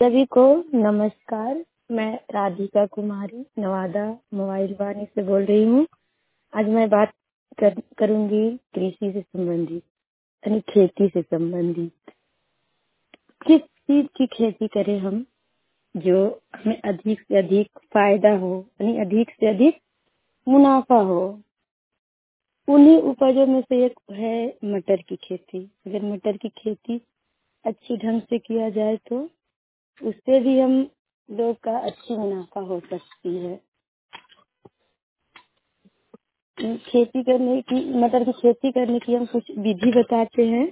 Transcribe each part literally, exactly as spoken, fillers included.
सभी को नमस्कार। मैं राधिका कुमारी नवादा मोबाइल वाणी से बोल रही हूँ। आज मैं बात कर, करूंगी कृषि से संबंधित यानी खेती से संबंधित। किस चीज की खेती करें हम जो हमें अधिक से अधिक फायदा हो यानी अधिक से अधिक मुनाफा हो। उन्हीं उपजों में से एक है मटर की खेती। अगर मटर की खेती अच्छी ढंग से किया जाए तो उससे भी हम लोग का अच्छी मुनाफा हो सकती है। खेती करने की मटर की खेती करने की हम कुछ विधि बताते हैं।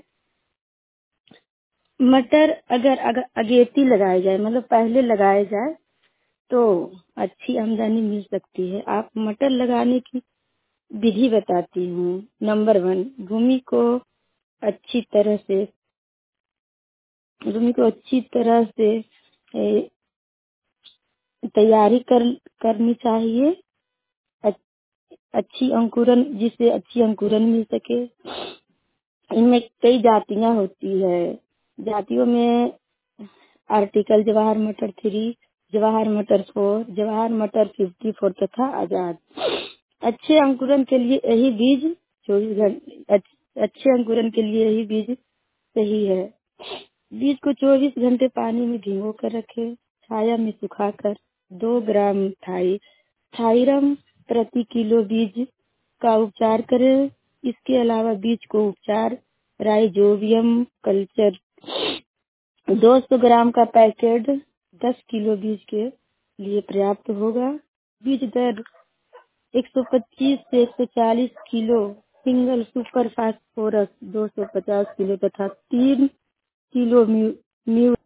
मटर अगर अगर अगेती लगाई जाए मतलब पहले लगाया जाए तो अच्छी आमदनी मिल सकती है। आप मटर लगाने की विधि बताती हूँ। नंबर वन, भूमि को अच्छी तरह से भूमि को अच्छी तरह से ए, तैयारी कर करनी चाहिए। अच्छी अंकुरन जिससे अच्छी अंकुरन मिल सके। इनमें कई जातियां होती है। जातियों में आर्टिकल जवाहर मटर थ्री, जवाहर मटर फोर, जवाहर मटर फिफ्टी फोर तथा आजाद। अच्छे अंकुरन के लिए यही बीज चौबीस घंटे अच्छे अंकुरन के लिए यही बीज सही है। बीज को चौबीस घंटे पानी में भिगो कर रखें, छाया में सुखाकर दो ग्राम थाई थाइरम प्रति किलो बीज का उपचार करें। इसके अलावा बीज को उपचार राइजोबियम कल्चर दो सौ ग्राम का पैकेट दस किलो बीज के लिए पर्याप्त होगा। बीज दर एक सौ पच्चीस से एक सौ चालीस किलो सिंगल सुपर फास्फोरस दो सौ पचास किलो तथा तीन किलो म्यू म्यू